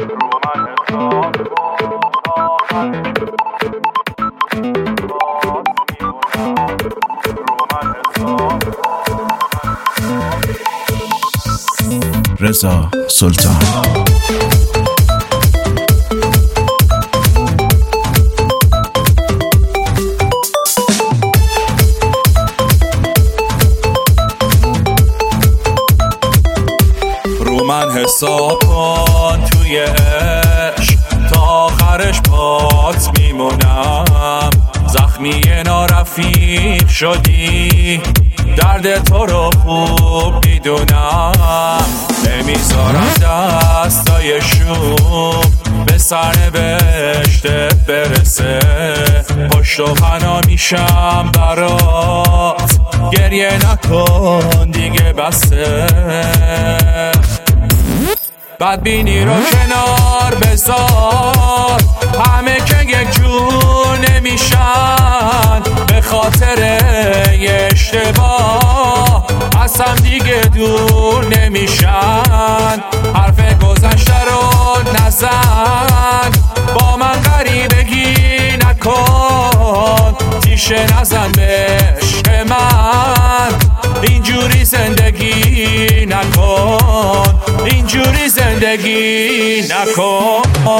رضا سلطان. رو من حساب کن توی عشق تا آخرش پات میمونم. زخمی نارفیق شدی، درد تو رو خوب میدونم. نمیذارم دستای شوم به سرنوشت برسه. پشت و پناه میشم برات، گریه نکن دیگه بسه. بدبینی رو کنار بذار، همه که یک جور نمیشن. به خاطر یه اشتباه از هم دیگه دور نمیشن. حرف گذشته رو نزن، با من غریبگی نکن. تیشه نزن به عشق من، اینجوری زندگی نکن. اینجوری زندگی نکن.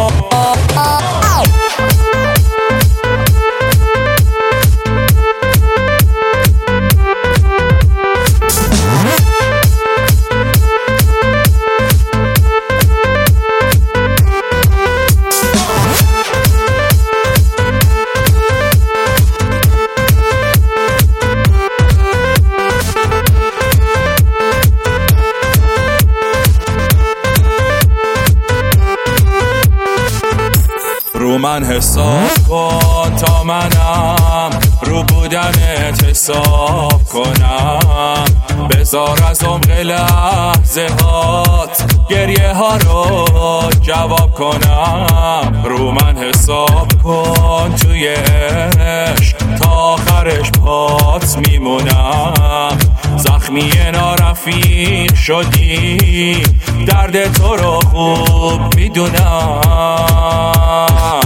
رو من حساب کن تا منم رو بودنت حساب کنم. بذار از عمق لحظه هات گریه ها رو جواب کنم. رو من حساب کن توی عشق تا آخرش پات میمونم. زخمی نارفیق شدی، درد تو رو خوب میدونم.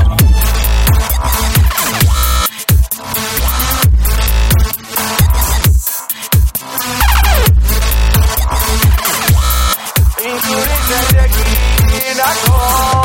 اینجوری زندگی نکن.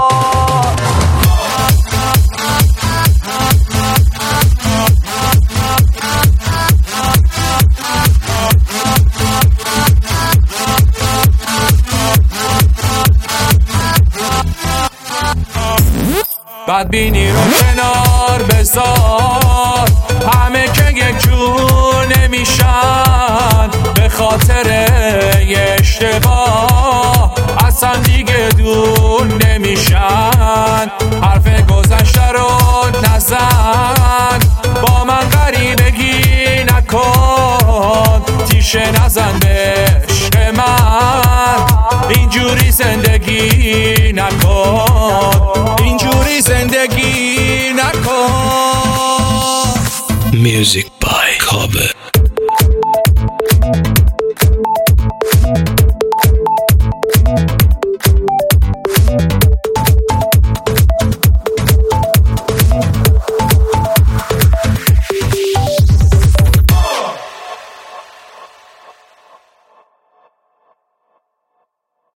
بدبینی رو کنار بذار، همه که یک جور نمیشن. به خاطر یه اشتباه از هم دیگه دور نمیشن. حرف گذشته رو نزن، با من غریبگی نکن. تیشه نزن به عشق من، اینجوری زندگی نکن. اینجوری زندگی نکن. میوزیک